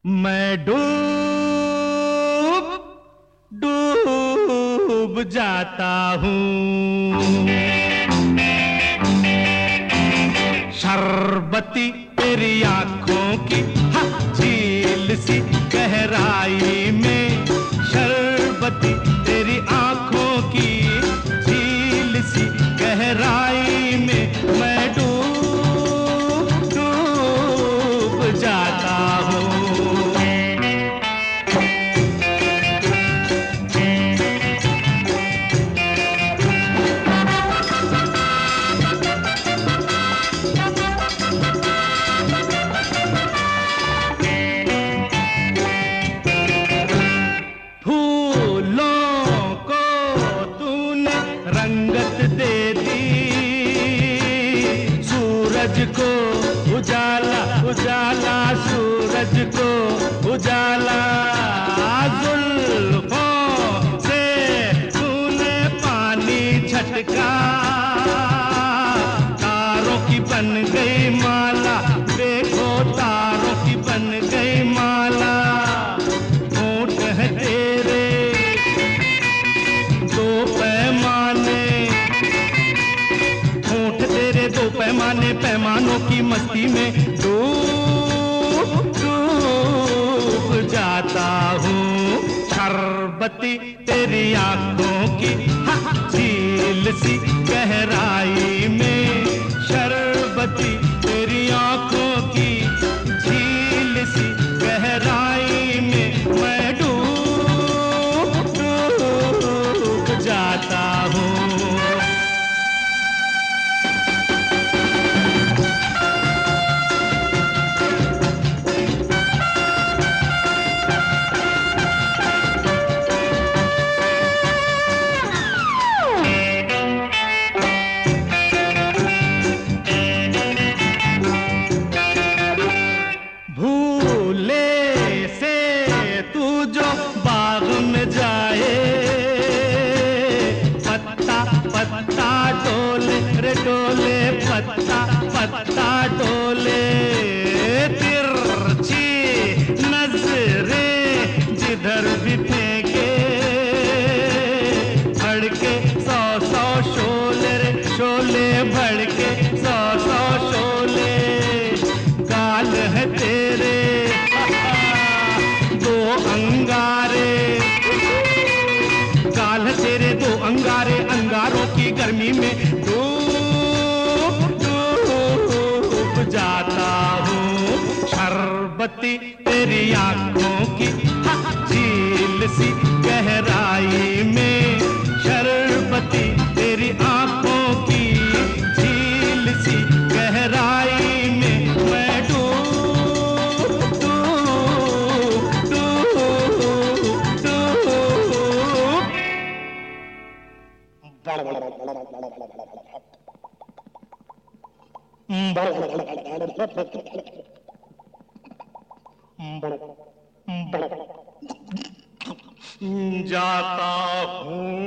मैं डूब डूब जाता हूँ। शरबती तेरी आंखों की झील सी गहराई में, शरबती तेरी आंखों की झील सी गहराई में मैं डूब डूब जाता हूँ। रंगत दे दी सूरज को उजाला, उजाला सूरज को उजाला। जुल्फों से तूने पानी छटका, तारों की बन गई माला, देखो तारों की बन गई माला। होंठ है तेरे दो पैमाने, होंठ तेरे दो पैमाने, पैमानों की मस्ती में डूब डूब जाता हूँ। शरबती तेरी आंखों की झील सी गहराई में, शरबती तेरी आंखों की झील सी गहराई में मैं डूब डूब जाता हूँ। बाग में जाए पत्ता पत्ता डोले रे डोले, पत्ता पत्ता डोले। तिरछी नजरें जिधर भी फेंके, भड़के सौ सौ शोले रे शोले, भड़के सौ सौ शोले। गाल है तेरे दो अंगारे, गाल तेरे दो अंगारे, अंगारों की गर्मी में डूब डूब जाता हूँ। शरबती तेरी आंखों की झील सी गहराई में, शरबती तेरी आंखों की झील सी गहराई में मैं डूब डूब डूब डूब जाता हूँ।